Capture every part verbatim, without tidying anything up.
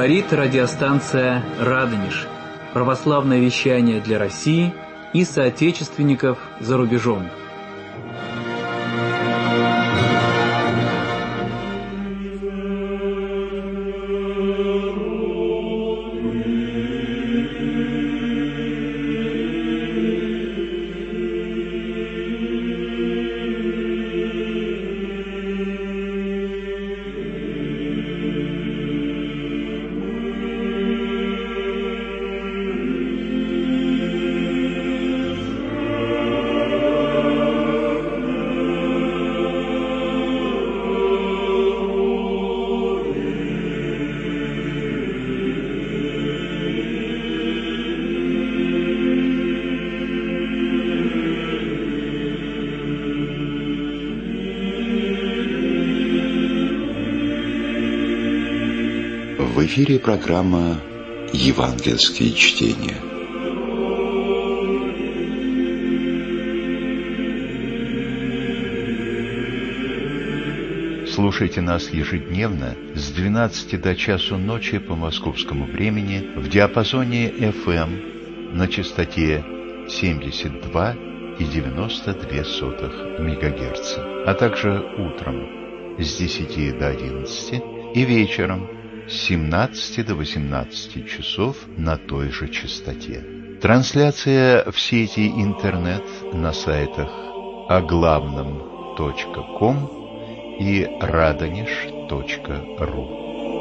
Говорит радиостанция «Радонеж». Православное вещание для России и соотечественников за рубежом. В эфире программа «Евангельские чтения». Слушайте нас ежедневно с двенадцати до часу ночи по московскому времени в диапазоне эф эм на частоте семьдесят два и девяносто две сотых мегагерца, а также утром с десяти до одиннадцати и вечером с семнадцати до восемнадцати часов на той же частоте. Трансляция в сети интернет на сайтах оглавном точка ком и радонеж точка ру.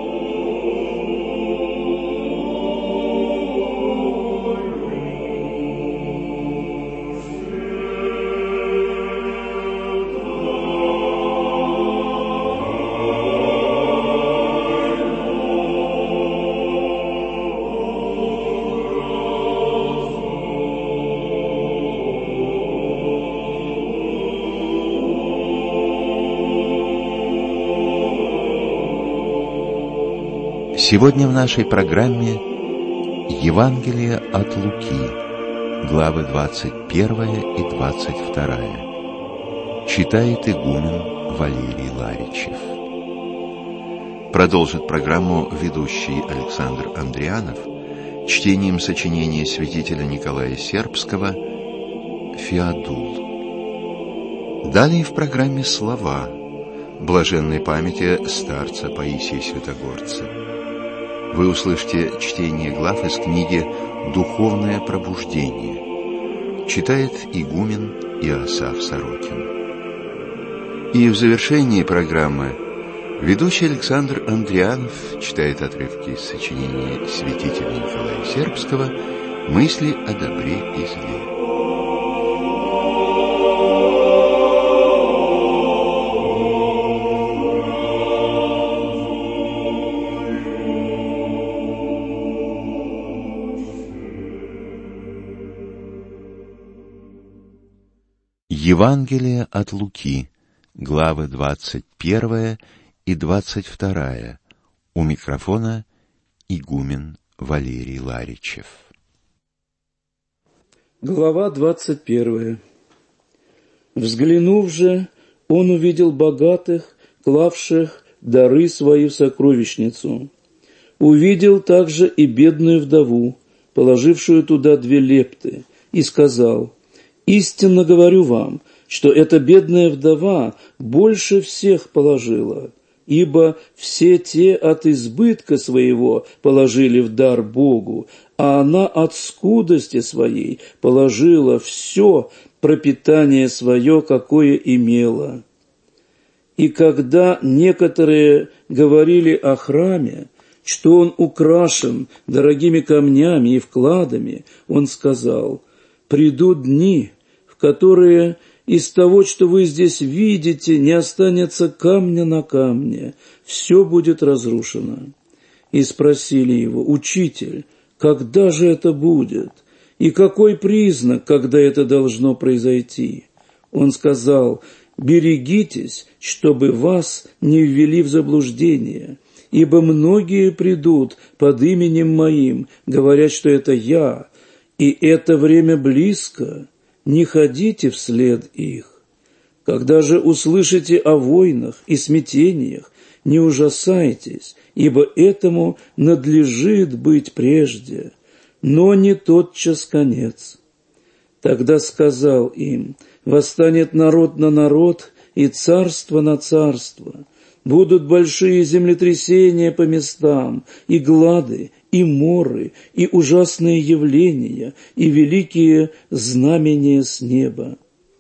Сегодня в нашей программе Евангелие от Луки, главы двадцать первая и двадцать вторая. Читает игумен Валерий Ларичев. Продолжит программу ведущий Александр Андрианов чтением сочинения святителя Николая Сербского «Феодул». Далее в программе слова блаженной памяти старца Паисия Святогорца. Вы услышите чтение глав из книги «Духовное пробуждение». Читает игумен Иосаф Сорокин. И в завершении программы ведущий Александр Андрианов читает отрывки из сочинения святителя Николая Сербского «Мысли о добре и зле». Евангелие от Луки, главы двадцать первая и двадцать вторая. У микрофона игумен Валерий Ларичев. Глава двадцать первая. Взглянув же, он увидел богатых, клавших дары свои в сокровищницу. Увидел также и бедную вдову, положившую туда две лепты, и сказал: «Истинно говорю вам, что эта бедная вдова больше всех положила, ибо все те от избытка своего положили в дар Богу, а она от скудости своей положила все пропитание свое, какое имела». И когда некоторые говорили о храме, что он украшен дорогими камнями и вкладами, он сказал: «Придут дни, в которые из того, что вы здесь видите, не останется камня на камне, все будет разрушено». И спросили его: «Учитель, когда же это будет? И какой признак, когда это должно произойти?» Он сказал: «Берегитесь, чтобы вас не ввели в заблуждение, ибо многие придут под именем Моим, говорят, что это Я, и это время близко. Не ходите вслед их. Когда же услышите о войнах и смятениях, не ужасайтесь, ибо этому надлежит быть прежде, но не тотчас конец». Тогда сказал им: «Восстанет народ на народ, и царство на царство. Будут большие землетрясения по местам, и глады, и моры, и ужасные явления, и великие знамения с неба.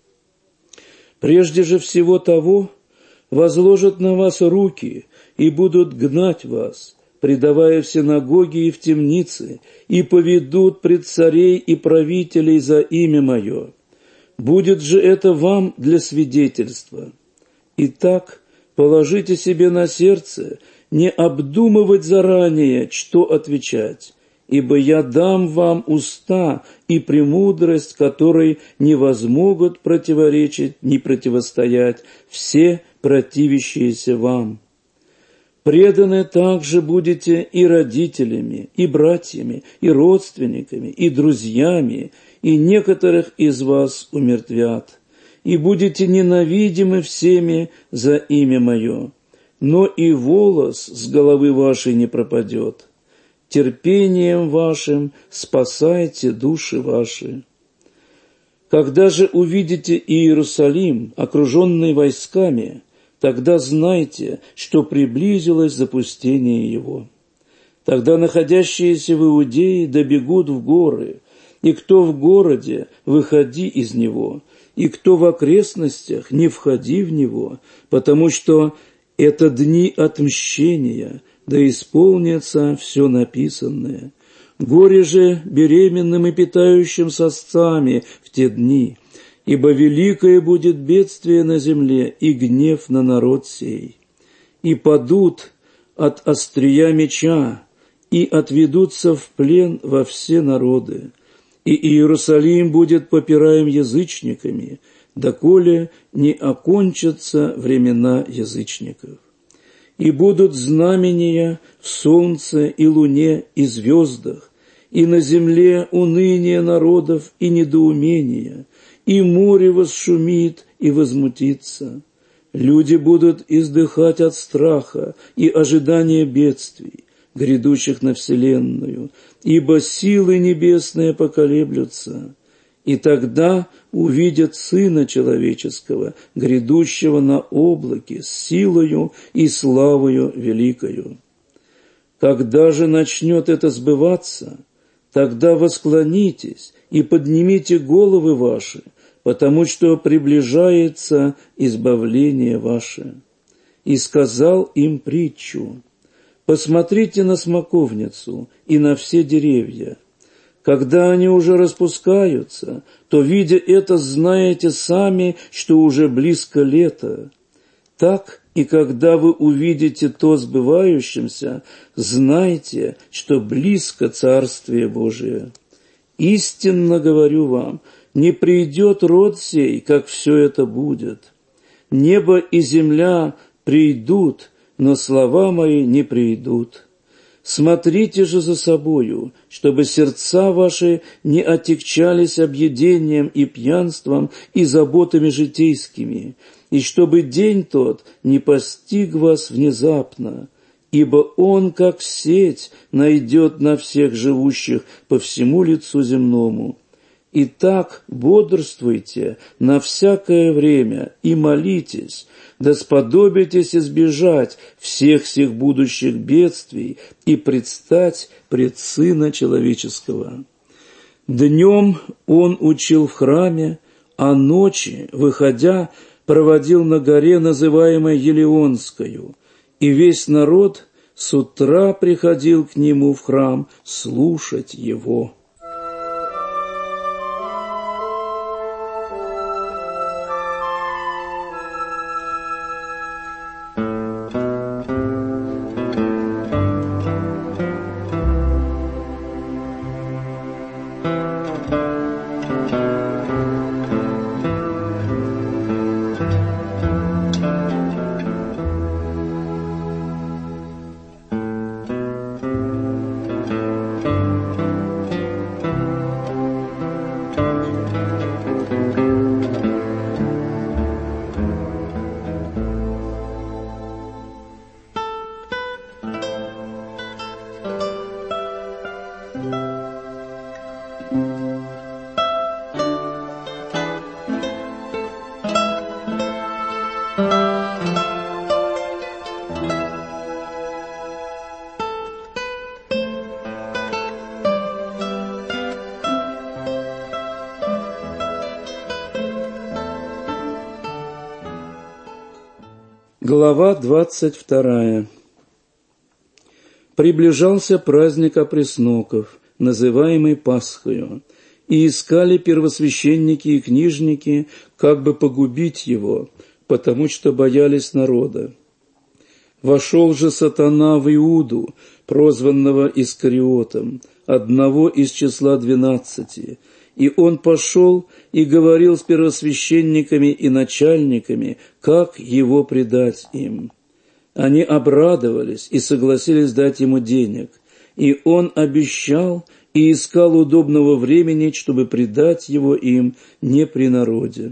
Прежде же всего того возложат на вас руки, и будут гнать вас, предавая в синагоги и в темницы, и поведут пред царей и правителей за имя Мое. Будет же это вам для свидетельства. Итак, положите себе на сердце не обдумывать заранее, что отвечать, ибо я дам вам уста и премудрость, которой не возмогут противоречить ни противостоять все противящиеся вам. Преданы также будете и родителями, и братьями, и родственниками, и друзьями, и некоторых из вас умертвят, и будете ненавидимы всеми за имя Мое, но и волос с головы вашей не пропадет. Терпением вашим спасайте души ваши. Когда же увидите Иерусалим, окруженный войсками, тогда знайте, что приблизилось запустение его. Тогда находящиеся в Иудее добегут в горы, и кто в городе, выходи из него, и кто в окрестностях, не входи в него, потому что это дни отмщения, да исполнится все написанное. Горе же беременным и питающим сосцами в те дни, ибо великое будет бедствие на земле и гнев на народ сей. И падут от острия меча, и отведутся в плен во все народы. И Иерусалим будет попираем язычниками, доколе не окончатся времена язычников. И будут знамения в солнце и луне и звездах, и на земле уныние народов и недоумение, и море восшумит и возмутится. Люди будут издыхать от страха и ожидания бедствий, грядущих на вселенную, ибо силы небесные поколеблются. И тогда увидят Сына Человеческого, грядущего на облаке, с силою и славою великою. Когда же начнет это сбываться, тогда восклонитесь и поднимите головы ваши, потому что приближается избавление ваше». И сказал им притчу: «Посмотрите на смоковницу и на все деревья. Когда они уже распускаются, то, видя это, знаете сами, что уже близко лето. Так и когда вы увидите то сбывающимся, знайте, что близко Царствие Божие. Истинно говорю вам, не придет род сей, как все это будет. Небо и земля придут, но слова мои не придут. Смотрите же за собою, чтобы сердца ваши не отягчались объедением и пьянством и заботами житейскими, и чтобы день тот не постиг вас внезапно, ибо он, как сеть, найдет на всех живущих по всему лицу земному. Итак, бодрствуйте на всякое время и молитесь, да сподобитесь избежать всех сих будущих бедствий и предстать пред Сына Человеческого». Днем он учил в храме, а ночи, выходя, проводил на горе, называемой Елеонскою, и весь народ с утра приходил к нему в храм слушать его. Глава двадцать вторая. Приближался праздник опресноков, называемый Пасхою, и искали первосвященники и книжники, как бы погубить его, потому что боялись народа. Вошел же сатана в Иуду, прозванного Искариотом, одного из числа двенадцати, и он пошел и говорил с первосвященниками и начальниками, как его предать им. Они обрадовались и согласились дать ему денег, и он обещал и искал удобного времени, чтобы предать его им не при народе.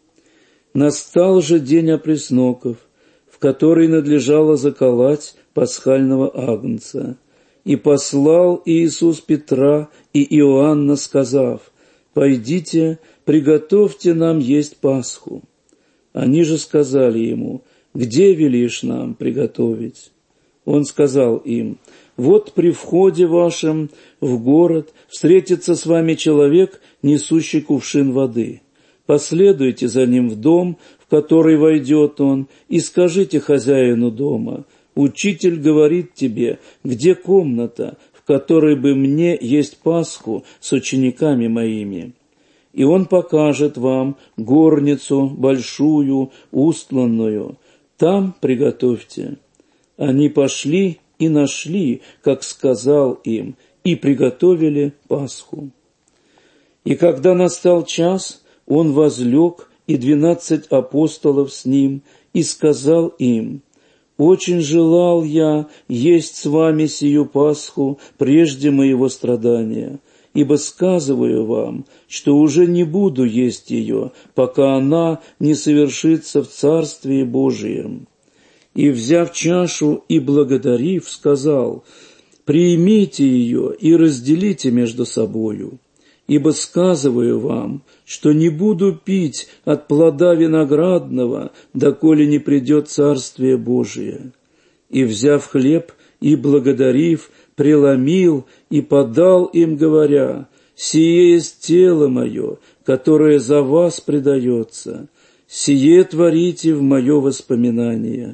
Настал же день опресноков, в который надлежало заколоть пасхального агнца, и послал Иисус Петра и Иоанна, сказав: «Пойдите, приготовьте нам есть Пасху». Они же сказали ему: «Где велишь нам приготовить?» Он сказал им: «Вот при входе вашем в город встретится с вами человек, несущий кувшин воды. Последуйте за ним в дом, в который войдет он, и скажите хозяину дома: Учитель говорит тебе, где комната, в которой бы мне есть Пасху с учениками моими. И он покажет вам горницу большую, устланную. Там приготовьте». Они пошли и нашли, как сказал им, и приготовили Пасху. И когда настал час, он возлег, и двенадцать апостолов с ним, и сказал им: «Очень желал я есть с вами сию Пасху прежде моего страдания, ибо сказываю вам, что уже не буду есть ее, пока она не совершится в Царствии Божием». И, взяв чашу и благодарив, сказал: «Примите ее и разделите между собою, ибо сказываю вам, что не буду пить от плода виноградного, доколе не придет Царствие Божие». И, взяв хлеб и благодарив, преломил и подал им, говоря: «Сие есть тело мое, которое за вас предается. Сие творите в мое воспоминание».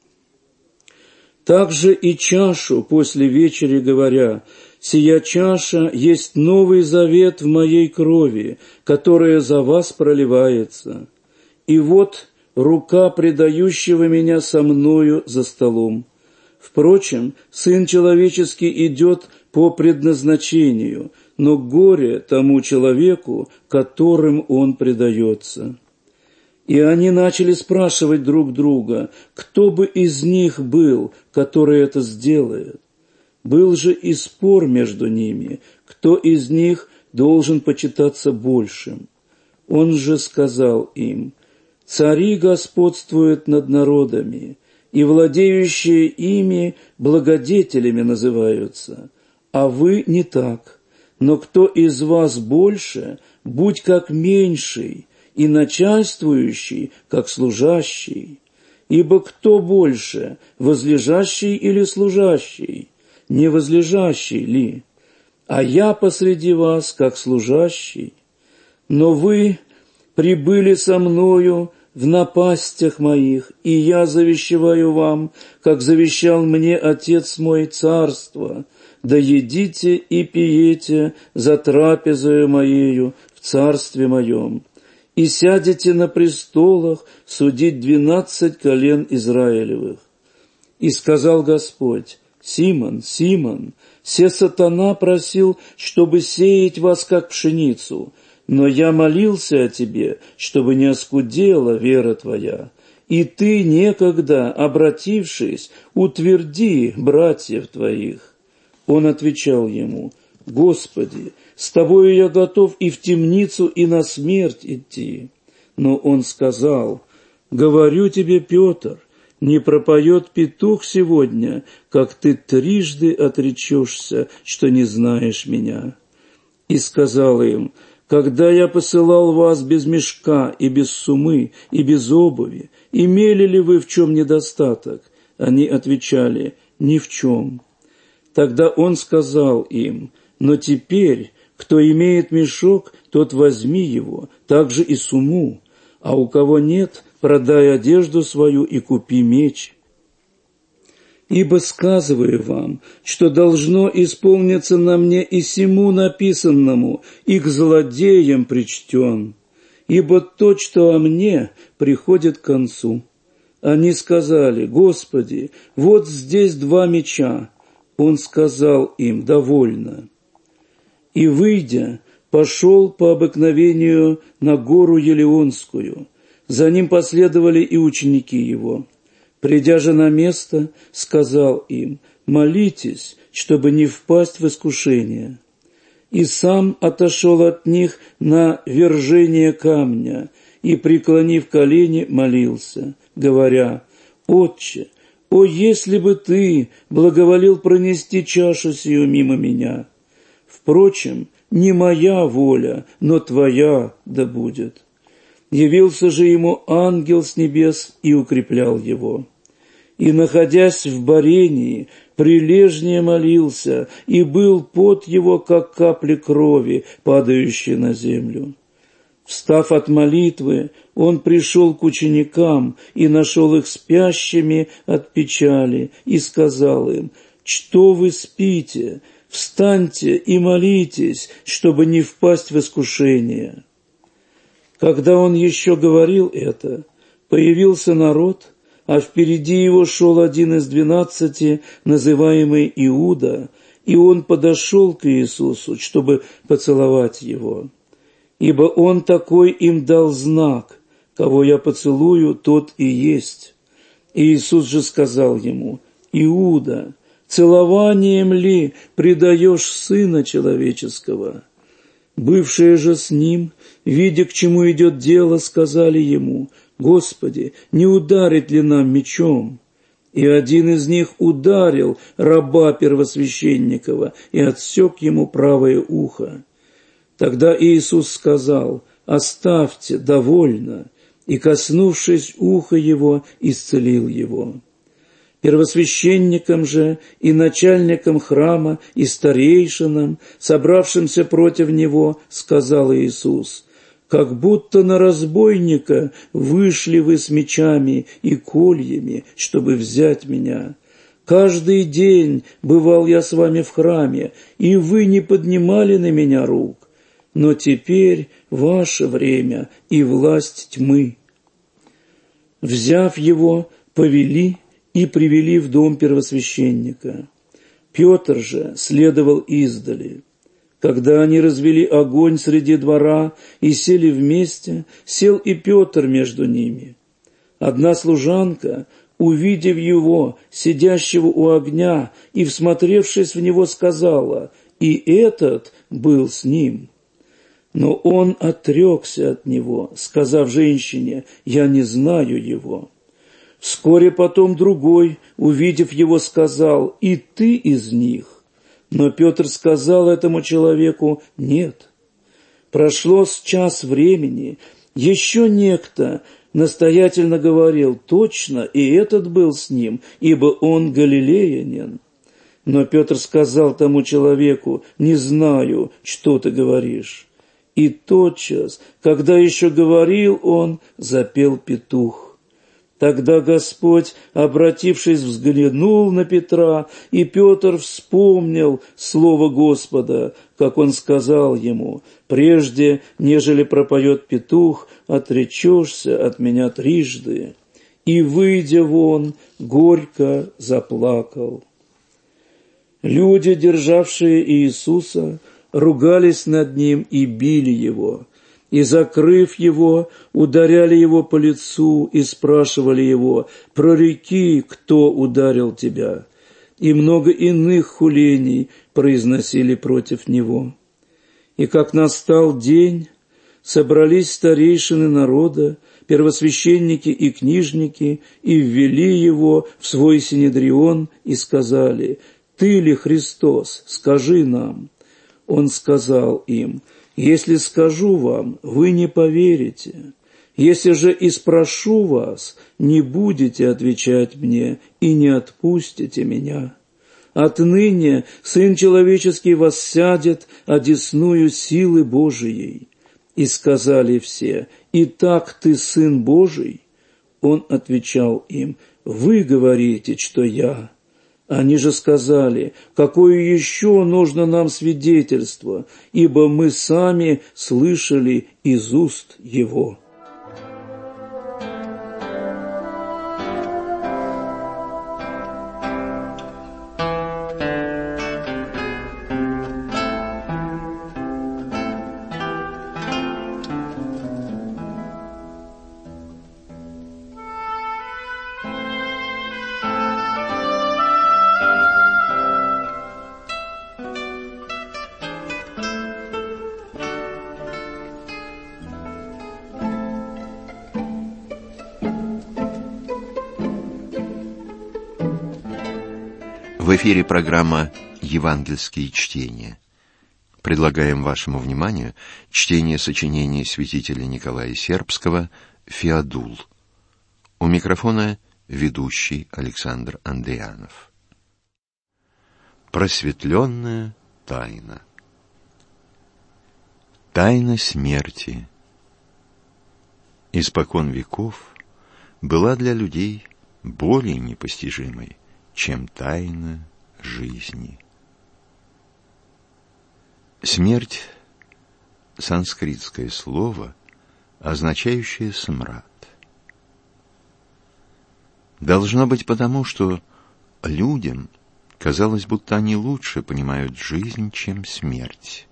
Также и чашу после вечери, говоря: «Сия чаша есть новый завет в моей крови, которая за вас проливается. И вот рука предающего меня со мною за столом. Впрочем, Сын Человеческий идет по предназначению, но горе тому человеку, которым он предается». И они начали спрашивать друг друга, кто бы из них был, который это сделает. Был же и спор между ними, кто из них должен почитаться большим. Он же сказал им: «Цари господствуют над народами, и владеющие ими благодетелями называются, а вы не так. Но кто из вас больше, будь как меньший, и начальствующий, как служащий. Ибо кто больше, возлежащий или служащий? Не возлежащий ли? А я посреди вас, как служащий. Но вы прибыли со мною в напастях моих, и я завещеваю вам, как завещал мне Отец мой, царство. Да едите и пиете за трапезою моею в царстве моем. И сядете на престолах судить двенадцать колен Израилевых». И сказал Господь: «Симон, Симон, се сатана просил, чтобы сеять вас, как пшеницу, но я молился о тебе, чтобы не оскудела вера твоя. И ты, некогда обратившись, утверди братьев твоих». Он отвечал ему: «Господи, с тобою я готов и в темницу, и на смерть идти». Но он сказал: «Говорю тебе, Петр, не пропоет петух сегодня, как ты трижды отречешься, что не знаешь меня». И сказал им: «Когда я посылал вас без мешка и без сумы и без обуви, имели ли вы в чем недостаток?» Они отвечали: «Ни в чем». Тогда он сказал им: «Но теперь, кто имеет мешок, тот возьми его, также и сумму, а у кого нет, продай одежду свою и купи меч. Ибо сказываю вам, что должно исполниться на мне и сему написанному, и к злодеям причтен. Ибо то, что о мне, приходит к концу. Они сказали: Господи, вот здесь два меча. Он сказал им: довольно. И, выйдя, пошел по обыкновению на гору Елеонскую. За ним последовали и ученики его. Придя же на место, сказал им: молитесь, чтобы не впасть в искушение. И сам отошел от них на вержение камня и, преклонив колени, молился, говоря: Отче, о, если бы ты благоволил пронести чашу сию мимо меня! Впрочем, не моя воля, но твоя да будет. Явился же ему ангел с небес и укреплял его. И, находясь в борении, прилежнее молился, и был пот его, как капли крови, падающие на землю. Встав от молитвы, он пришел к ученикам и нашел их спящими от печали, и сказал им: «Что вы спите? Встаньте и молитесь, чтобы не впасть в искушение». Когда он еще говорил это, появился народ, а впереди его шел один из двенадцати, называемый Иуда, и он подошел к Иисусу, чтобы поцеловать его. Ибо он такой им дал знак: кого я поцелую, тот и есть. И Иисус же сказал ему: Иуда, целованием ли предаешь Сына Человеческого? Бывшие же с ним, видя, к чему идет дело, сказали ему: Господи, не ударить ли нам мечом? И один из них ударил раба первосвященникова и отсек ему правое ухо. Тогда Иисус сказал: оставьте, довольно, и, коснувшись уха его, исцелил его. Первосвященникам же и начальникам храма и старейшинам, собравшимся против него, сказал Иисус: как будто на разбойника вышли вы с мечами и кольями, чтобы взять меня. Каждый день бывал я с вами в храме, и вы не поднимали на меня рук. Но теперь ваше время и власть тьмы. Взяв его, повели и привели в дом первосвященника. Петр же следовал издали. Когда они развели огонь среди двора и сели вместе, сел и Петр между ними. Одна служанка, увидев его, сидящего у огня, и, всмотревшись в него, сказала: «И этот был с ним». Но он отрекся от него, сказав женщине: «Я не знаю его». Вскоре потом другой, увидев его, сказал: «И ты из них». Но Петр сказал этому человеку: «Нет». Прошло с час времени, еще некто настоятельно говорил: «Точно, и этот был с ним, ибо он галилеянин». Но Петр сказал тому человеку: «Не знаю, что ты говоришь». И тотчас, когда еще говорил он, запел петух. Тогда Господь, обратившись, взглянул на Петра, и Петр вспомнил слово Господа, как он сказал ему: «Прежде, нежели пропоет петух, отречешься от меня трижды». И, выйдя вон, горько заплакал. Люди, державшие Иисуса, ругались над ним и били его. И, закрыв его, ударяли его по лицу и спрашивали его: «Прореки, кто ударил тебя?» И много иных хулений произносили против него. И как настал день, собрались старейшины народа, первосвященники и книжники, и ввели его в свой синедрион и сказали: «Ты ли Христос? Скажи нам». Он сказал им: «Если скажу вам, вы не поверите. Если же и спрошу вас, не будете отвечать мне и не отпустите меня. Отныне Сын Человеческий воссядет одесную силы Божией». И сказали все: «Итак, ты Сын Божий?» Он отвечал им: «Вы говорите, что я». Они же сказали: «Какое еще нужно нам свидетельство, ибо мы сами слышали из уст его». В эфире программа «Евангельские чтения». Предлагаем вашему вниманию чтение сочинения святителя Николая Сербского «Феодул». У микрофона ведущий Александр Андрианов. Просветленная тайна. Тайна смерти испокон веков была для людей более непостижимой, чем тайна жизни. Смерть — санскритское слово, означающее смрад. Должно быть потому, что людям казалось, будто они лучше понимают жизнь, чем смерть.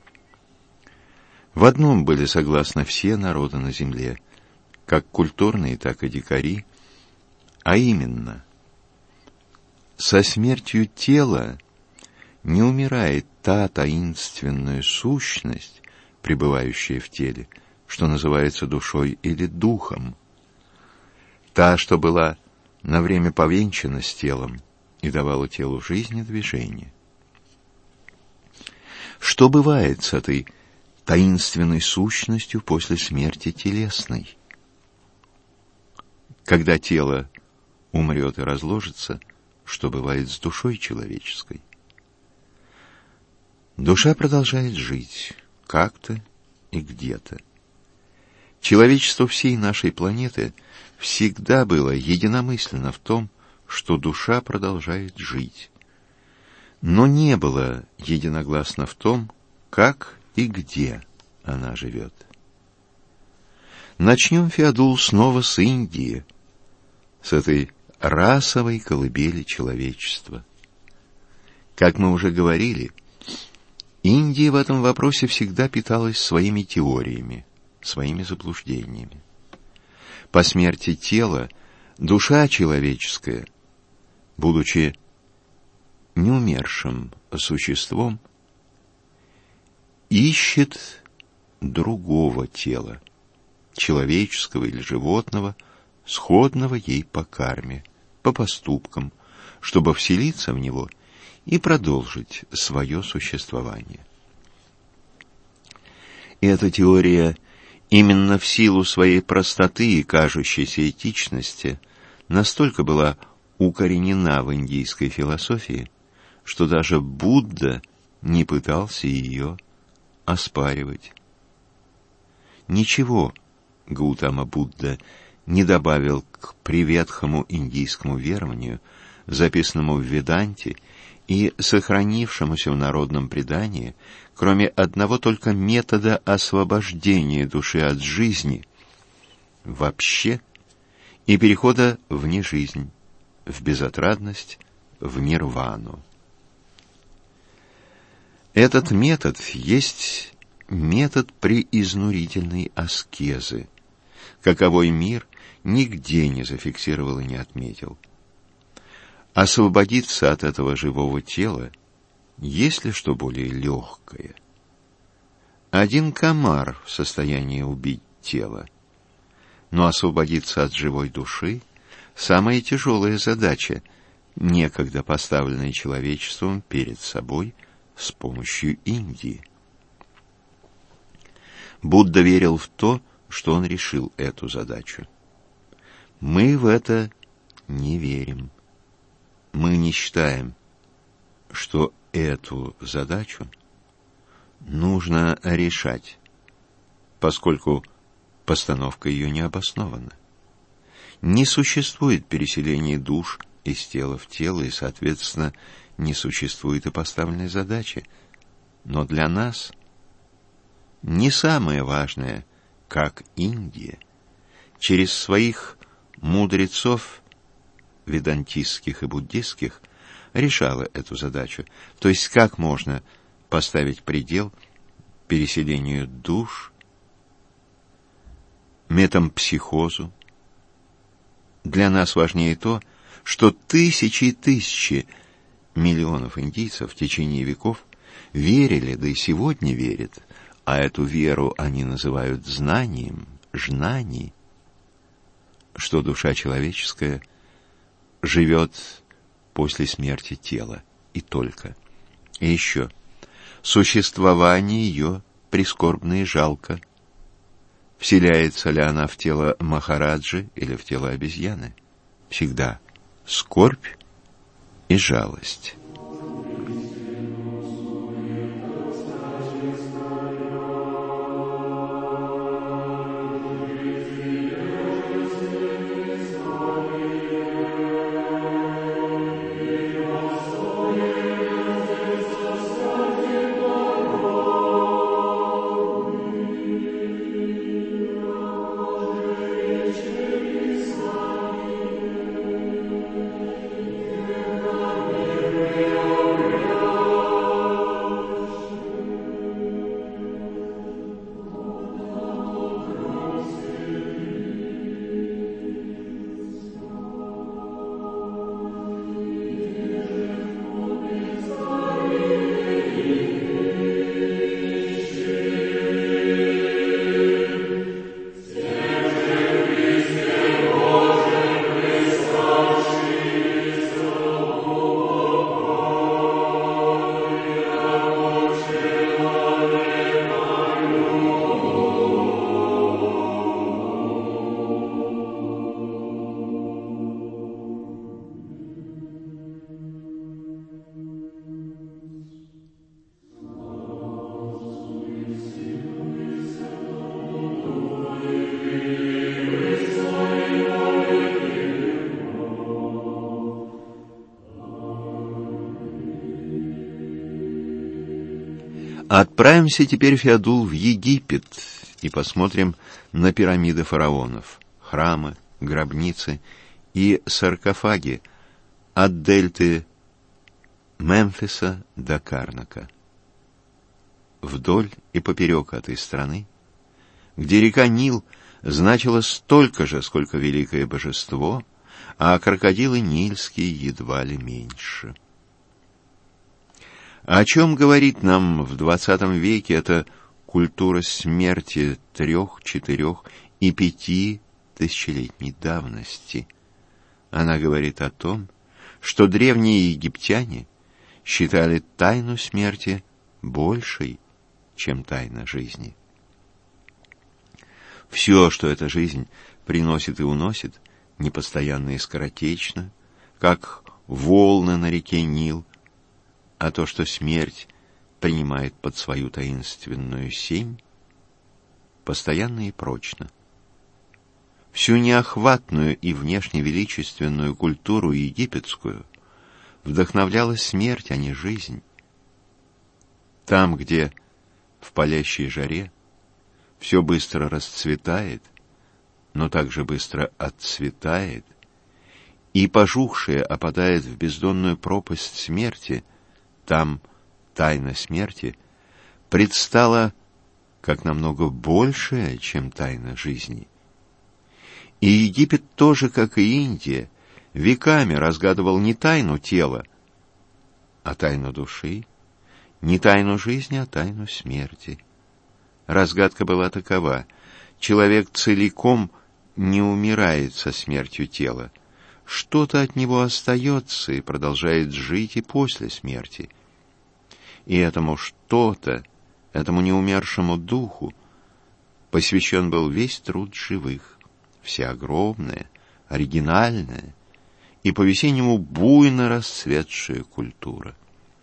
В одном были согласны все народы на земле, как культурные, так и дикари, а именно — со смертью тела не умирает та таинственная сущность, пребывающая в теле, что называется душой или духом, та, что была на время повенчана с телом и давала телу жизнь и движение. Что бывает с этой таинственной сущностью после смерти телесной? Когда тело умрет и разложится, что бывает с душой человеческой? Душа продолжает жить как-то и где-то. Человечество всей нашей планеты всегда было единомысленно в том, что душа продолжает жить, но не было единогласно в том, как и где она живет. Начнем, Феодул, снова с Индии, с этой расовой колыбели человечества. Как мы уже говорили, Индия в этом вопросе всегда питалась своими теориями, своими заблуждениями. По смерти тела душа человеческая, будучи неумершим существом, ищет другого тела, человеческого или животного, сходного ей по карме, по поступкам, чтобы вселиться в него и продолжить свое существование. И эта теория именно в силу своей простоты и кажущейся этичности настолько была укоренена в индийской философии, что даже Будда не пытался ее оспаривать. Ничего Гаутама Будда не добавил к приветхому индийскому верованию, записанному в Веданте и сохранившемуся в народном предании, кроме одного только метода освобождения души от жизни вообще и перехода в нежизнь, в безотрадность, в нирвану. Этот метод есть метод преизнурительной аскезы, каковой мир нигде не зафиксировал и не отметил. Освободиться от этого живого тела, есть ли что более легкое? Один комар в состоянии убить тело, но освободиться от живой души — самая тяжелая задача, некогда поставленная человечеством перед собой с помощью Индии. Будда верил в то, что он решил эту задачу. Мы в это не верим. Мы не считаем, что эту задачу нужно решать, поскольку постановка ее не обоснована. Не существует переселения душ из тела в тело, и, соответственно, не существует и поставленной задачи. Но для нас не самое важное, как Индия, через своих мудрецов ведантистских и буддистских решала эту задачу. То есть как можно поставить предел переселению душ, метампсихозу. Для нас важнее то, что тысячи и тысячи миллионов индийцев в течение веков верили, да и сегодня верят, а эту веру они называют знанием, жнани, что душа человеческая живет после смерти тела, и только. И еще, существование ее прискорбно и жалко. Вселяется ли она в тело Махараджи или в тело обезьяны? Всегда скорбь и жалость. Отправимся теперь, Феодул, в Египет и посмотрим на пирамиды фараонов, храмы, гробницы и саркофаги от дельты Мемфиса до Карнака. Вдоль и поперек этой страны, где река Нил значила столько же, сколько великое божество, а крокодилы нильские едва ли меньше. О чем говорит нам в двадцатом веке эта культура смерти трех, четырех и пяти тысячелетней давности? Она говорит о том, что древние египтяне считали тайну смерти большей, чем тайна жизни. Все, что эта жизнь приносит и уносит, непостоянно и скоротечно, как волны на реке Нил, а то, что смерть принимает под свою таинственную сень, постоянно и прочно. Всю неохватную и внешне величественную культуру египетскую вдохновляла смерть, а не жизнь. Там, где в палящей жаре все быстро расцветает, но также быстро отцветает, и пожухшее опадает в бездонную пропасть смерти, там тайна смерти предстала как намного большая, чем тайна жизни. И Египет тоже, как и Индия, веками разгадывал не тайну тела, а тайну души, не тайну жизни, а тайну смерти. Разгадка была такова: человек целиком не умирает со смертью тела, что-то от него остается и продолжает жить и после смерти. И этому что-то, этому неумершему духу посвящен был весь труд живых, вся огромная, оригинальная и по-весеннему буйно расцветшая культура.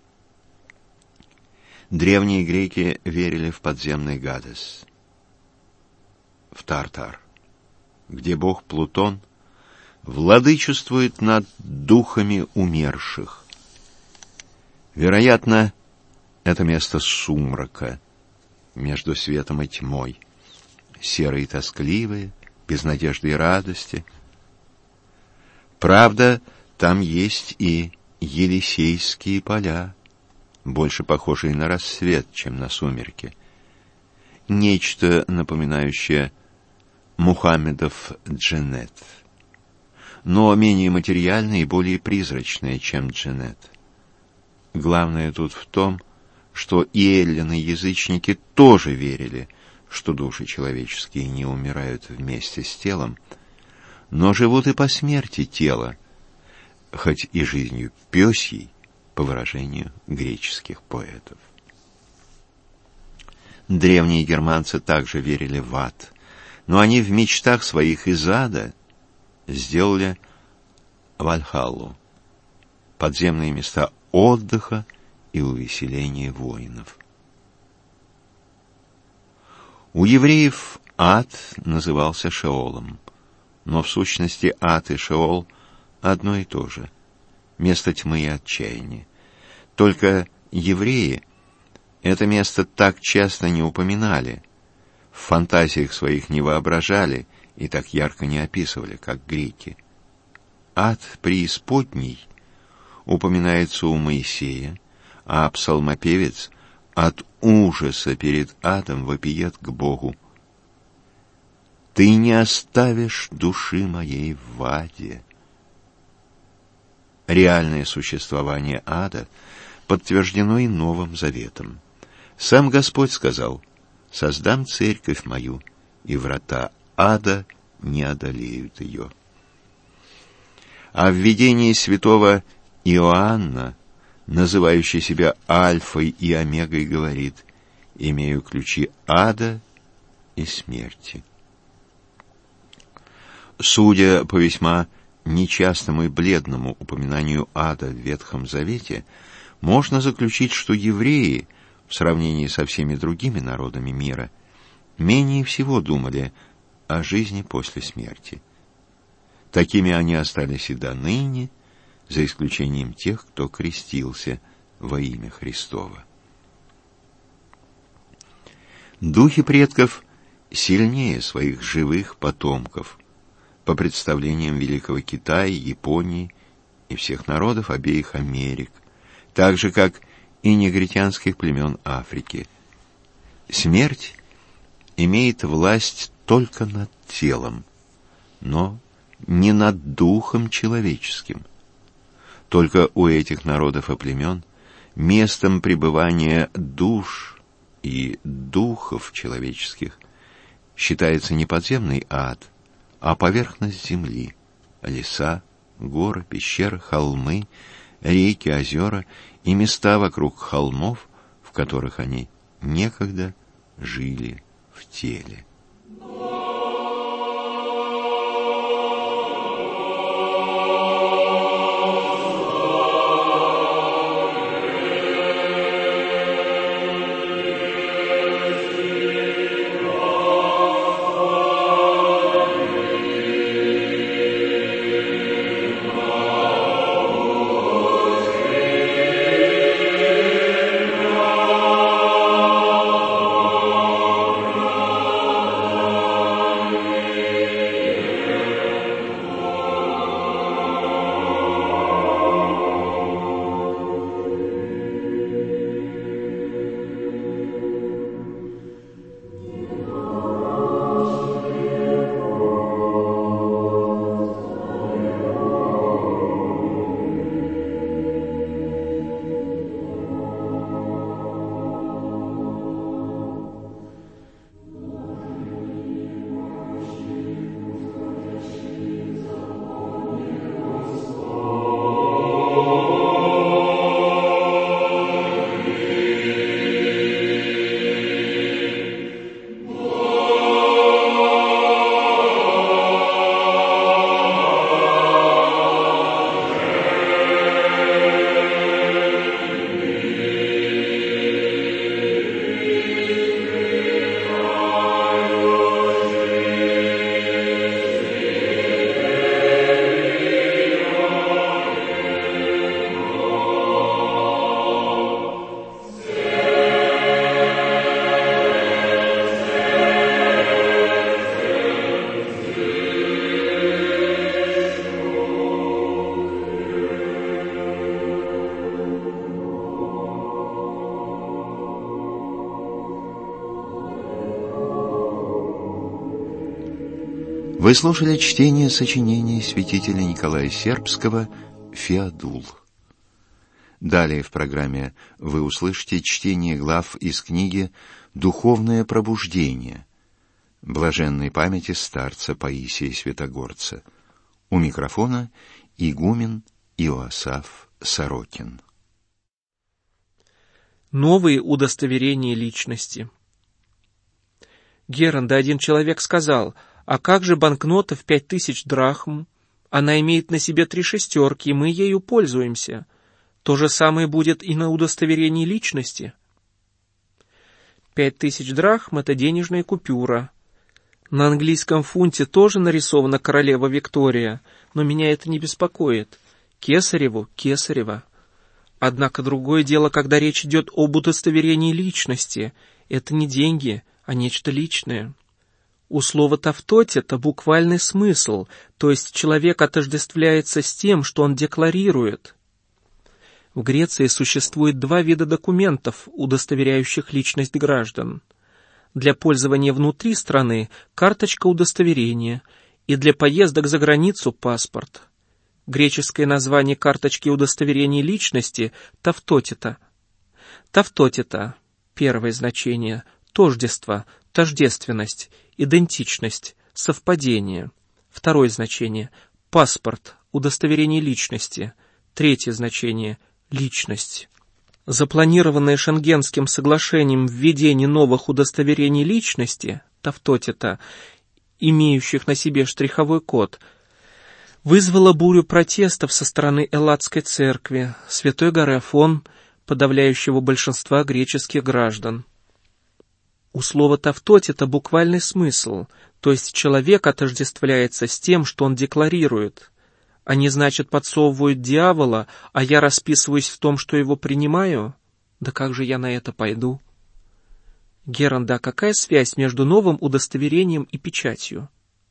Древние греки верили в подземный Гадес, в Тартар, где бог Плутон владычествует над духами умерших. Вероятно, это место сумрака между светом и тьмой, серое и тоскливое, без надежды и радости. Правда, там есть и Елисейские поля, больше похожие на рассвет, чем на сумерки. Нечто, напоминающее Мухаммедов Дженнет, но менее материальное и более призрачное, чем Дженнет. Главное тут в том, что и эллины-язычники тоже верили, что души человеческие не умирают вместе с телом, но живут и по смерти тела, хоть и жизнью пёсьей, по выражению греческих поэтов. Древние германцы также верили в ад, но они в мечтах своих из ада сделали Вальхаллу, подземные места отдыха и увеселения воинов. У евреев ад назывался Шеолом, но в сущности ад и Шеол одно и то же, место тьмы и отчаяния. Только евреи это место так часто не упоминали, в фантазиях своих не воображали и так ярко не описывали, как греки. Ад преисподней упоминается у Моисея, а псалмопевец от ужаса перед адом вопиет к Богу: «Ты не оставишь души моей в аде». Реальное существование ада подтверждено и Новым Заветом. Сам Господь сказал: «Создам церковь мою, и врата ада не одолеют ее». А в видении святого Иоанна, называющий себя Альфой и Омегой, говорит: «Имею ключи ада и смерти». Судя по весьма нечастому и бледному упоминанию ада в Ветхом Завете, можно заключить, что евреи, в сравнении со всеми другими народами мира, менее всего думали о жизни после смерти. Такими они остались и до ныне, за исключением тех, кто крестился во имя Христово. Духи предков сильнее своих живых потомков, по представлениям Великого Китая, Японии и всех народов обеих Америк, так же, как и негритянских племен Африки. Смерть имеет власть только над телом, но не над духом человеческим. Только у этих народов и племен местом пребывания душ и духов человеческих считается не подземный ад, а поверхность земли, леса, горы, пещеры, холмы, реки, озера и места вокруг холмов, в которых они некогда жили в теле. Вы слушали чтение сочинений святителя Николая Сербского «Феодул». Далее в программе вы услышите чтение глав из книги «Духовное пробуждение» блаженной памяти старца Паисия Святогорца. У микрофона игумен Иоасаф Сорокин. Новые удостоверения личности. Геранда один человек сказал: «А как же банкнота в пять тысяч драхм? Она имеет на себе три шестерки, и мы ею пользуемся. То же самое будет и на удостоверении личности». Пять тысяч драхм — это денежная купюра. На английском фунте тоже нарисована королева Виктория, но меня это не беспокоит. Кесареву — кесарева. Однако другое дело, когда речь идет об удостоверении личности. Это не деньги, а нечто личное. У слова «тавтоть» это буквальный смысл, то есть человек отождествляется с тем, что он декларирует. В Греции существует два вида документов, удостоверяющих личность граждан. Для пользования внутри страны – карточка удостоверения, и для поездок за границу – паспорт. Греческое название карточки удостоверения личности – тавтотита. Тавтотита – первое значение – тождество, тождественность, идентичность, совпадение. Второе значение – паспорт, удостоверение личности. Третье значение – личность. Запланированное Шенгенским соглашением введение новых удостоверений личности, тавтотита, имеющих на себе штриховой код, вызвало бурю протестов со стороны Элладской церкви, Святой горы Афон, подавляющего большинства греческих граждан. У слова «тавтотита» буквальный смысл, то есть человек отождествляется с тем, что он декларирует. Они, значит, подсовывают дьявола, а я расписываюсь в том, что его принимаю? Да как же я на это пойду? Геранда, какая связь между новым удостоверением и печатью?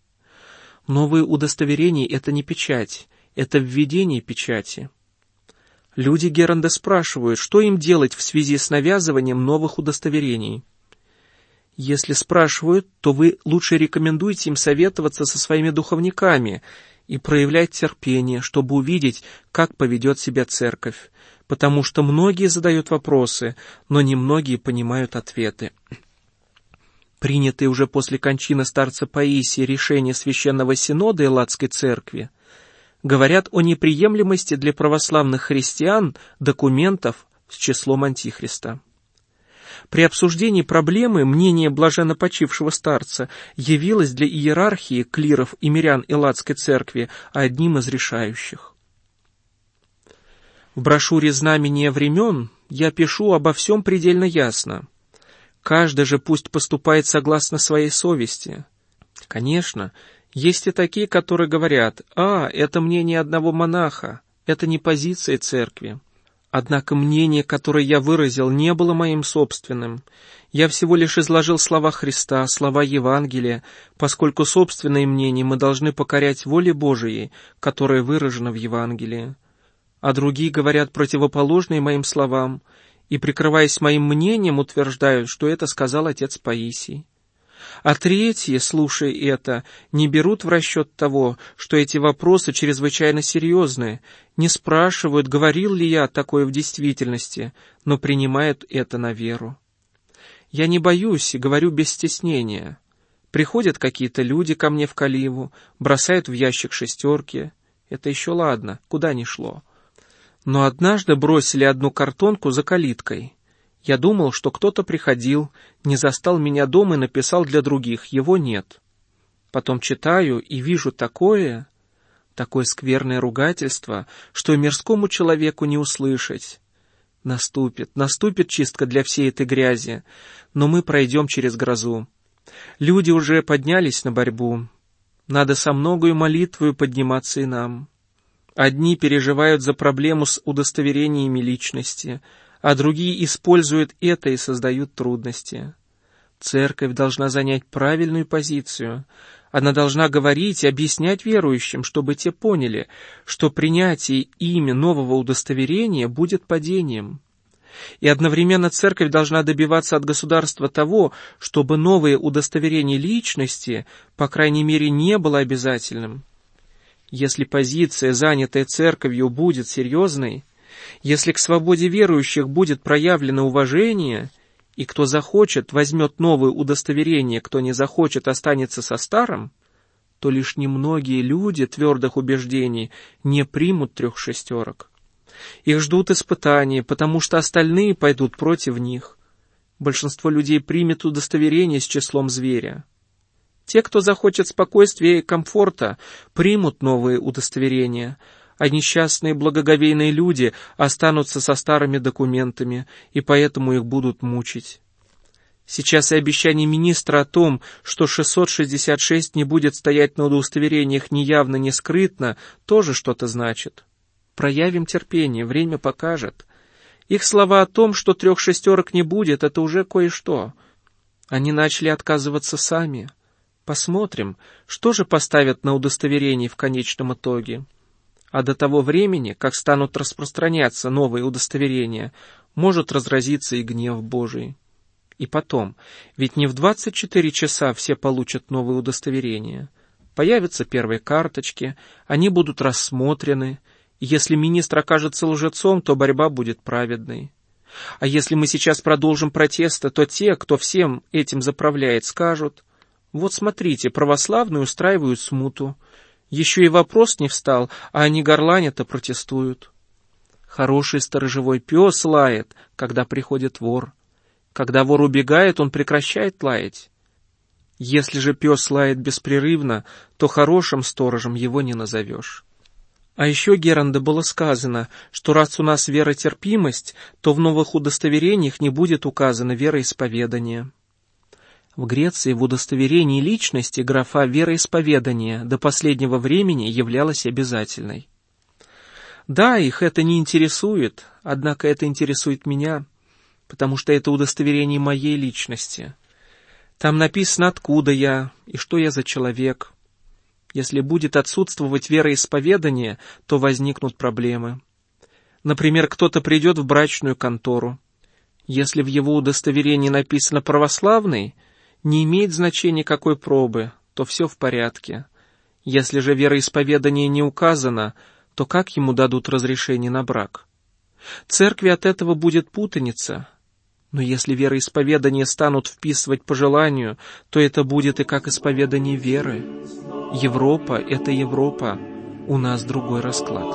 Новые удостоверения — это не печать, это введение печати. Люди Геранда спрашивают, что им делать в связи с навязыванием новых удостоверений. Если спрашивают, то вы лучше рекомендуете им советоваться со своими духовниками и проявлять терпение, чтобы увидеть, как поведет себя церковь, потому что многие задают вопросы, но немногие понимают ответы. Принятые уже после кончины старца Паисия решения Священного Синода Элладской церкви говорят о неприемлемости для православных христиан документов с числом Антихриста. При обсуждении проблемы мнение блаженнопочившего старца явилось для иерархии, клиров и мирян Элладской церкви одним из решающих. В брошюре «Знамение времен» я пишу обо всем предельно ясно. Каждый же пусть поступает согласно своей совести. Конечно, есть и такие, которые говорят: «А, это мнение одного монаха, это не позиция церкви». Однако мнение, которое я выразил, не было моим собственным. Я всего лишь изложил слова Христа, слова Евангелия, поскольку собственное мнение мы должны покорять воле Божией, которая выражена в Евангелии. А другие говорят противоположные моим словам и, прикрываясь моим мнением, утверждают, что это сказал отец Паисий. А третьи, слушая это, не берут в расчет того, что эти вопросы чрезвычайно серьезные, не спрашивают, говорил ли я такое в действительности, но принимают это на веру. Я не боюсь и говорю без стеснения. Приходят какие-то люди ко мне в каливу, бросают в ящик шестерки. Это еще ладно, куда ни шло. Но однажды бросили одну картонку за калиткой. Я думал, что кто-то приходил, не застал меня дома и написал для других, его нет. Потом читаю и вижу такое, такое скверное ругательство, что и мирскому человеку не услышать. Наступит, наступит чистка для всей этой грязи, но мы пройдем через грозу. Люди уже поднялись на борьбу. Надо со многою молитвою подниматься и нам. Одни переживают за проблему с удостоверениями личности, а другие используют это и создают трудности. Церковь должна занять правильную позицию. Она должна говорить и объяснять верующим, чтобы те поняли, что принятие ими нового удостоверения будет падением. И одновременно церковь должна добиваться от государства того, чтобы новое удостоверение личности, по крайней мере, не было обязательным. Если позиция, занятая церковью, будет серьезной, если к свободе верующих будет проявлено уважение, и кто захочет, возьмет новое удостоверение, кто не захочет, останется со старым, то лишь немногие люди твердых убеждений не примут трех шестерок. Их ждут испытания, потому что остальные пойдут против них. Большинство людей примет удостоверение с числом зверя. Те, кто захочет спокойствия и комфорта, примут новые удостоверения, а несчастные благоговейные люди останутся со старыми документами, и поэтому их будут мучить. Сейчас и обещание министра о том, что шестьсот шестьдесят шесть не будет стоять на удостоверениях ни явно, ни скрытно, тоже что-то значит. Проявим терпение, время покажет. Их слова о том, что трех шестерок не будет, это уже кое-что. Они начали отказываться сами. Посмотрим, что же поставят на удостоверении в конечном итоге. А до того времени, как станут распространяться новые удостоверения, может разразиться и гнев Божий. И потом, ведь не в двадцать четыре часа все получат новые удостоверения. Появятся первые карточки, они будут рассмотрены. Если министр окажется лжецом, то борьба будет праведной. А если мы сейчас продолжим протесты, то те, кто всем этим заправляет, скажут: вот смотрите, православные устраивают смуту. Еще и вопрос не встал, а они горланят и протестуют. Хороший сторожевой пес лает, когда приходит вор. Когда вор убегает, он прекращает лаять. Если же пес лает беспрерывно, то хорошим сторожем его не назовешь. А еще Геранду было сказано, что раз у нас веротерпимость, то в новых удостоверениях не будет указано вероисповедание. В Греции в удостоверении личности графа вероисповедания до последнего времени являлась обязательной. Да, их это не интересует, однако это интересует меня, потому что это удостоверение моей личности. Там написано, откуда я и что я за человек. Если будет отсутствовать вероисповедание, то возникнут проблемы. Например, кто-то придет в брачную контору. Если в его удостоверении написано «православный», не имеет значения какой пробы, то все в порядке. Если же вероисповедание не указано, то как ему дадут разрешение на брак? Церкви от этого будет путаница. Но если вероисповедания станут вписывать по желанию, то это будет и как исповедание веры. Европа — это Европа, у нас другой расклад.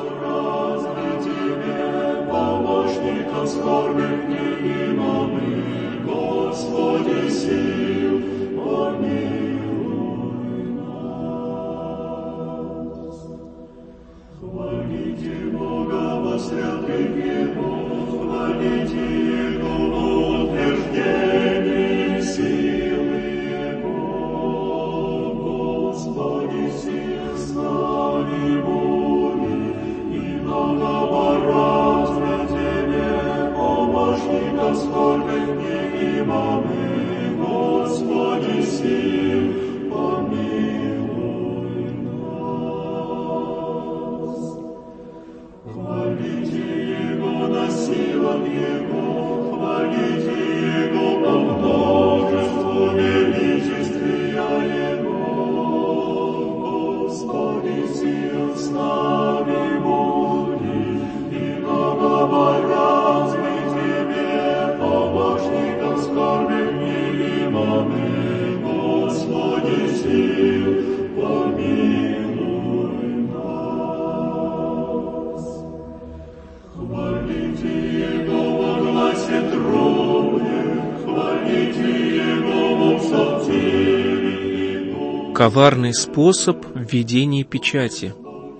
Коварный способ введения печати.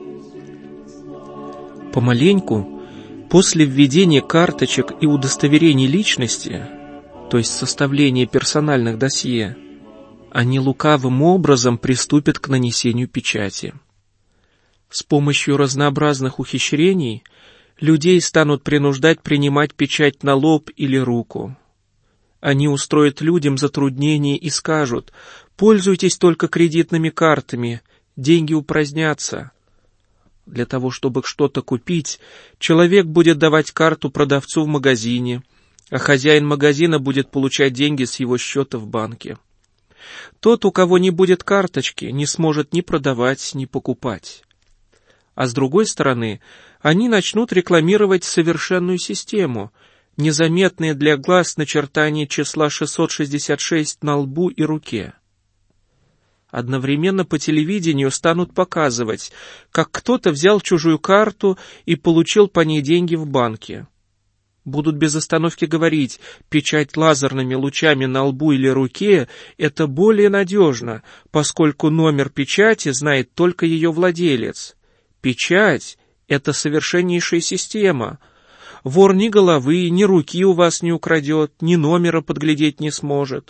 Помаленьку, после введения карточек и удостоверений личности, то есть составления персональных досье, они лукавым образом приступят к нанесению печати. С помощью разнообразных ухищрений людей станут принуждать принимать печать на лоб или руку. Они устроят людям затруднения и скажут: пользуйтесь только кредитными картами, деньги упразднятся. Для того, чтобы что-то купить, человек будет давать карту продавцу в магазине, а хозяин магазина будет получать деньги с его счета в банке. Тот, у кого не будет карточки, не сможет ни продавать, ни покупать. А с другой стороны, они начнут рекламировать совершенную систему, незаметные для глаз начертания числа шестьсот шестьдесят шесть на лбу и руке. Одновременно по телевидению станут показывать, как кто-то взял чужую карту и получил по ней деньги в банке. Будут без остановки говорить, печать лазерными лучами на лбу или руке – это более надежно, поскольку номер печати знает только ее владелец. Печать – это совершеннейшая система. Вор ни головы, ни руки у вас не украдет, ни номера подглядеть не сможет.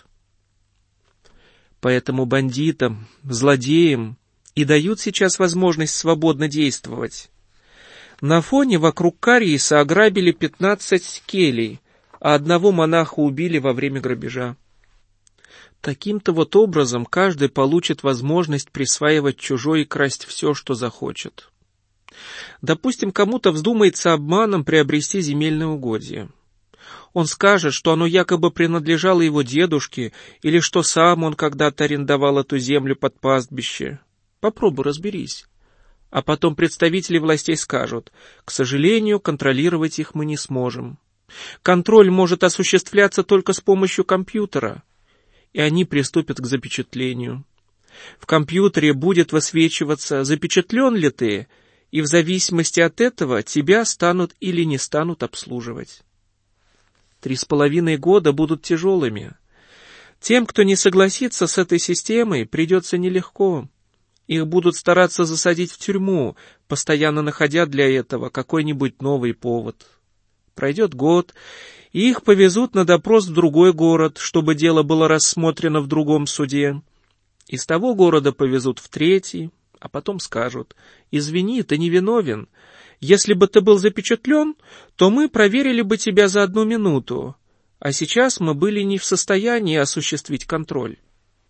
Поэтому бандитам, злодеям и дают сейчас возможность свободно действовать. На фоне вокруг Кариеса ограбили пятнадцать келей, а одного монаха убили во время грабежа. Таким-то вот образом каждый получит возможность присваивать чужое и красть все, что захочет. Допустим, кому-то вздумается обманом приобрести земельное угодье. Он скажет, что оно якобы принадлежало его дедушке, или что сам он когда-то арендовал эту землю под пастбище. Попробуй разберись. А потом представители властей скажут, к сожалению, контролировать их мы не сможем. Контроль может осуществляться только с помощью компьютера, и они приступят к запечатлению. В компьютере будет высвечиваться, запечатлен ли ты, и в зависимости от этого тебя станут или не станут обслуживать. Три с половиной года будут тяжелыми. Тем, кто не согласится с этой системой, придется нелегко. Их будут стараться засадить в тюрьму, постоянно находя для этого какой-нибудь новый повод. Пройдет год, и их повезут на допрос в другой город, чтобы дело было рассмотрено в другом суде. Из того города повезут в третий, а потом скажут: «Извини, ты не виновен. Если бы ты был запечатлен, то мы проверили бы тебя за одну минуту, а сейчас мы были не в состоянии осуществить контроль».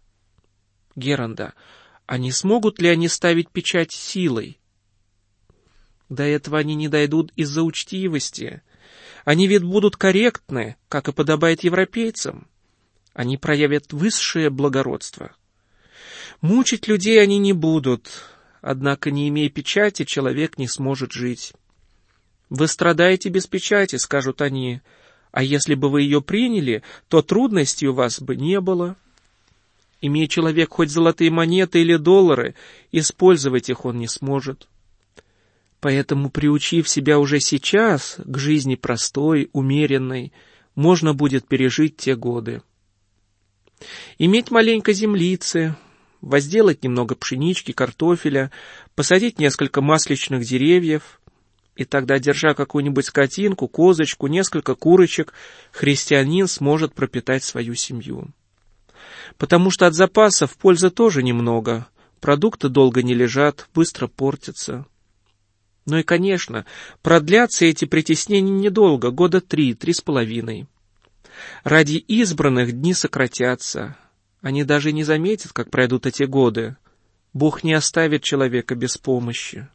Геранда, а не смогут ли они ставить печать силой? До этого они не дойдут из-за учтивости. Они ведь будут корректны, как и подобает европейцам. Они проявят высшее благородство. Мучить людей они не будут, однако, не имея печати, человек не сможет жить. «Вы страдаете без печати», — скажут они, — «а если бы вы ее приняли, то трудностей у вас бы не было». Имея человек хоть золотые монеты или доллары, использовать их он не сможет. Поэтому, приучив себя уже сейчас к жизни простой, умеренной, можно будет пережить те годы. Иметь маленько землицы, возделать немного пшенички, картофеля, посадить несколько масличных деревьев, и тогда, держа какую-нибудь скотинку, козочку, несколько курочек, христианин сможет пропитать свою семью. Потому что от запасов пользы тоже немного, продукты долго не лежат, быстро портятся. Ну и, конечно, продлятся эти притеснения недолго, года три, три с половиной. Ради избранных дни сократятся. Они даже не заметят, как пройдут эти годы. Бог не оставит человека без помощи.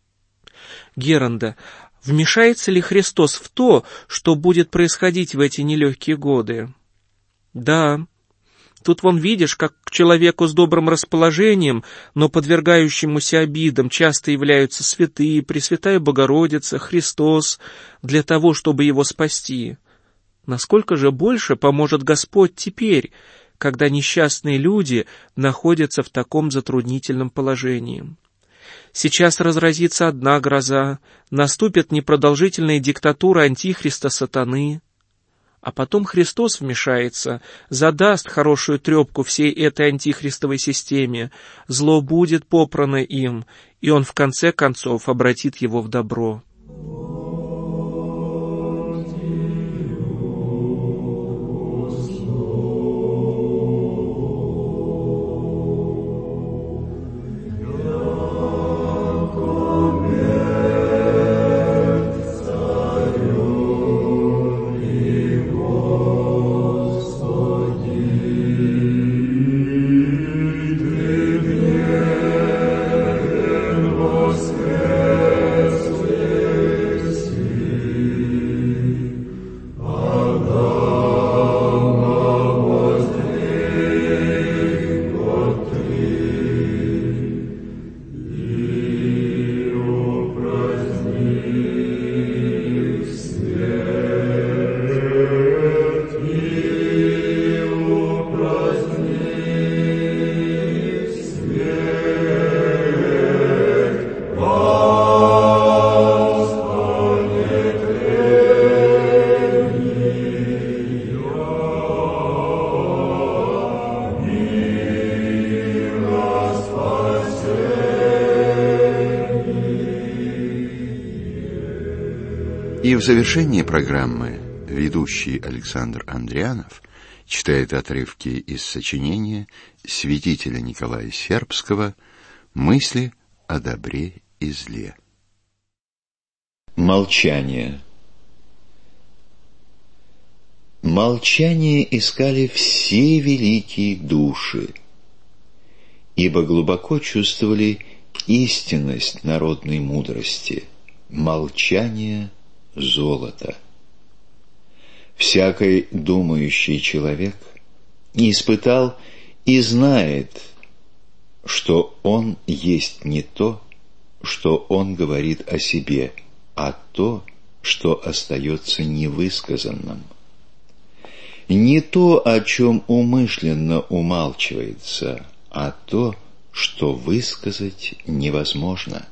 Геранда, вмешается ли Христос в то, что будет происходить в эти нелегкие годы? Да. Тут вон видишь, как к человеку с добрым расположением, но подвергающемуся обидам часто являются святые, Пресвятая Богородица, Христос, для того, чтобы его спасти. Насколько же больше поможет Господь теперь, когда несчастные люди находятся в таком затруднительном положении? Сейчас разразится одна гроза, наступит непродолжительная диктатура антихриста сатаны, а потом Христос вмешается, задаст хорошую трепку всей этой антихристовой системе, зло будет попрано им, и он в конце концов обратит его в добро. Amen. И в завершении программы ведущий Александр Андрианов читает отрывки из сочинения святителя Николая Сербского «Мысли о добре и зле». Молчание. Молчание искали все великие души, ибо глубоко чувствовали истинность народной мудрости. Молчание — золото. Всякий думающий человек испытал и знает, что он есть не то, что он говорит о себе, а то, что остается невысказанным. Не то, о чем умышленно умалчивается, а то, что высказать невозможно.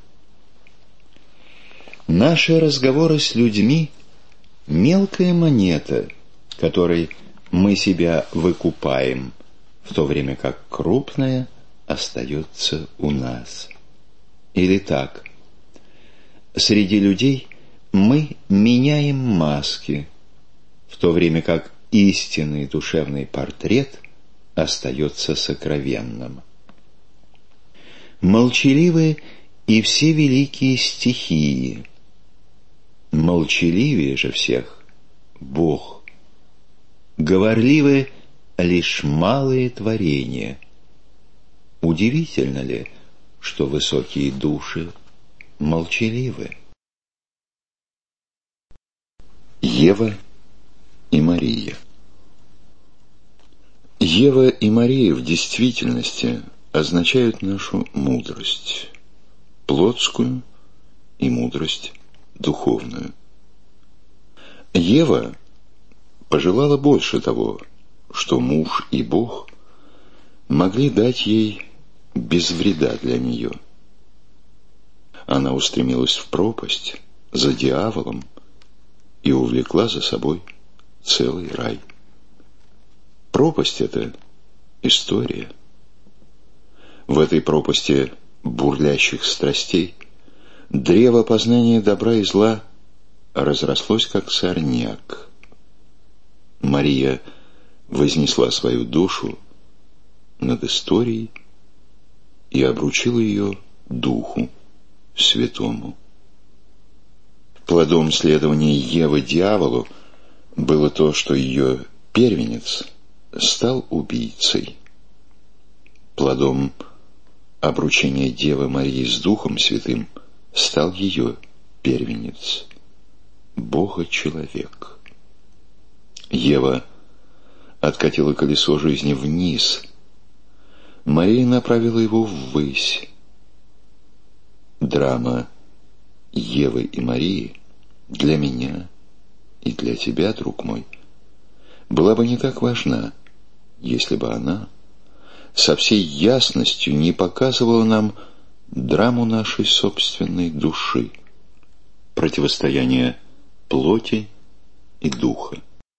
Наши разговоры с людьми — мелкая монета, которой мы себя выкупаем, в то время как крупная остается у нас. Или так: среди людей мы меняем маски, в то время как истинный душевный портрет остается сокровенным. Молчаливы и все великие стихии. Молчаливее же всех Бог. Говорливы лишь малые творения. Удивительно ли, что высокие души молчаливы? Ева и Мария. Ева и Мария в действительности означают нашу мудрость, плотскую и мудрость духовную. Ева пожелала больше того, что муж и Бог могли дать ей без вреда для нее. Она устремилась в пропасть за дьяволом и увлекла за собой целый рай. Пропасть — это история. В этой пропасти бурлящих страстей древо познания добра и зла разрослось, как сорняк. Мария вознесла свою душу над историей и обручила ее Духу Святому. Плодом следования Евы дьяволу было то, что ее первенец стал убийцей. Плодом обручения Девы Марии с Духом Святым стал ее первенец, Бога-человек. Ева откатила колесо жизни вниз, Мария направила его ввысь. Драма Евы и Марии для меня и для тебя, друг мой, была бы не так важна, если бы она со всей ясностью не показывала нам драму нашей собственной души, противостояние плоти и духа.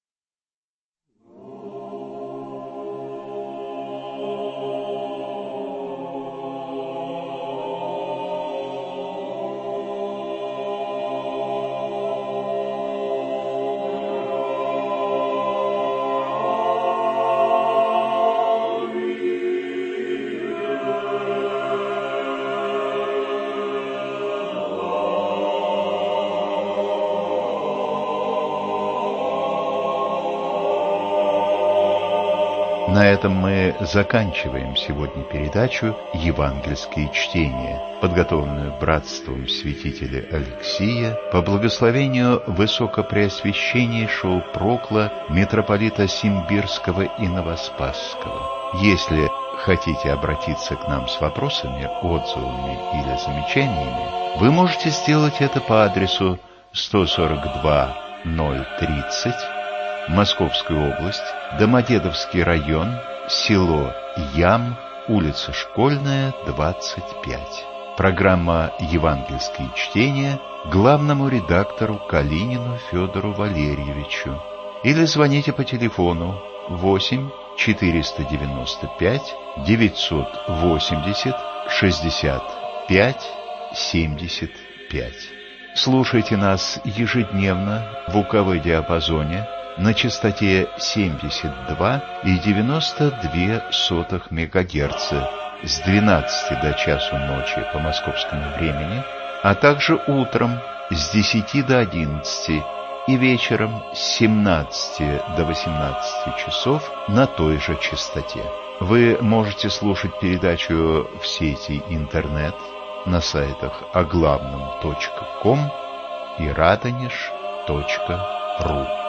На этом мы заканчиваем сегодня передачу «Евангельские чтения», подготовленную братством святителя Алексия по благословению высокопреосвященнейшего прокла митрополита Симбирского и Новоспасского. Если хотите обратиться к нам с вопросами, отзывами или замечаниями, вы можете сделать это по адресу сто сорок два ноль тридцать, Московская область, Домодедовский район, село Ям, улица Школьная, двадцать пять. Программа «Евангельские чтения» главному редактору Калинину Федору Валерьевичу. Или звоните по телефону восемь четыреста девяносто пять девятьсот восемьдесят шестьдесят пять семьдесят пять. Слушайте нас ежедневно в УКВ-диапазоне на частоте семьдесят два и девяносто две сотых мегагерца с двенадцати до часу ночи по московскому времени, а также утром с десяти до одиннадцати и вечером с семнадцати до восемнадцати часов на той же частоте. Вы можете слушать передачу в сети интернет на сайтах о главном точка ком и радонеж точка ру.